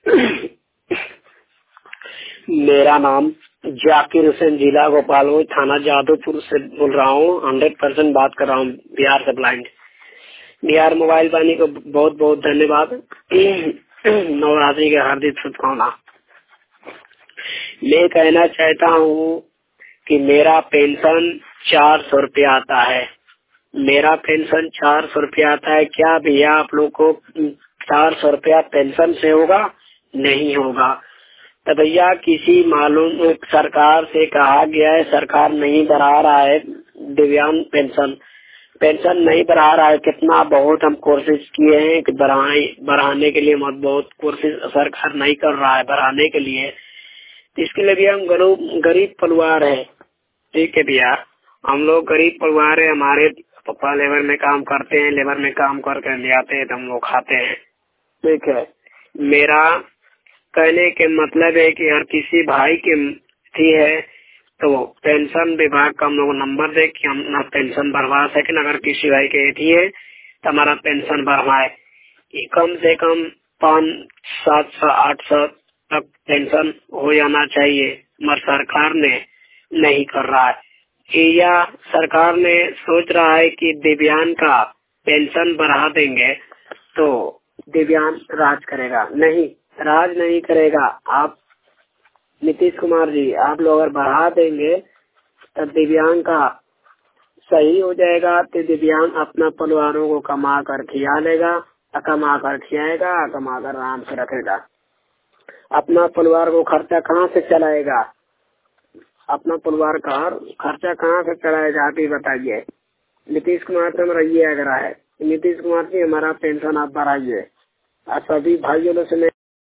मेरा नाम जाकिर हुसैन, जिला गोपालगंज, थाना जादवपुर से बोल रहा हूँ। 100% बात कर रहा हूँ बिहार से ब्लाइंड। बिहार मोबाइल वाणी को बहुत बहुत धन्यवाद। नवरात्रि की हार्दिक शुभकामना। मैं कहना चाहता हूँ कि मेरा पेंशन 400 रुपया आता है। मेरा पेंशन 400 रुपया आता है। क्या भैया आप लोग को 400 रुपया पेंशन से होगा? नहीं होगा। तो भैया किसी मालूम सरकार से कहा गया है, सरकार नहीं बढ़ा रहा है दिव्यांग पेंशन नहीं बढ़ा रहा है। कितना बहुत हम कोशिश किए हैं कि बढ़ाने के लिए, मत बहुत कोशिश सरकार नहीं कर रहा है बढ़ाने के लिए। इसके लिए भी हम गरीब परिवार है। ठीक है भैया, हम लोग गरीब परिवार है। हमारे पापा लेबर में काम करते हैं, लेबर में काम करके ले आते हैं तो हम लोग खाते हैं। ठीक है, मेरा कहने के मतलब है कि हर किसी भाई की थी है तो पेंशन विभाग का हम लोग नंबर दे कि हम ना पेंशन बढ़वा सके। अगर किसी भाई के थी है तो हमारा पेंशन बढ़वाए। कम से कम 500, 700, 800 तक पेंशन हो जाना चाहिए, मगर सरकार ने नहीं कर रहा है। या सरकार ने सोच रहा है कि दिव्यांग का पेंशन बढ़ा देंगे तो दिव्यांग राज करेगा। नहीं, राज नहीं करेगा। आप नीतीश कुमार जी, आप लोग अगर बढ़ा देंगे तो दिव्यांग का सही हो जाएगा। तो दिव्यांग अपना परिवारों को कमा कर खिला लेगा, कमा कर खिलाएगा, कमा कर आराम से रखेगा। अपना परिवार को खर्चा कहाँ से चलाएगा? अपना परिवार का खर्चा कहाँ से चलाएगा? आप ही बताइए। नीतीश कुमार से हमारा ये आग्रह है, नीतीश कुमार जी हमारा पेंशन आप बढ़ाइए। सभी भाइयों से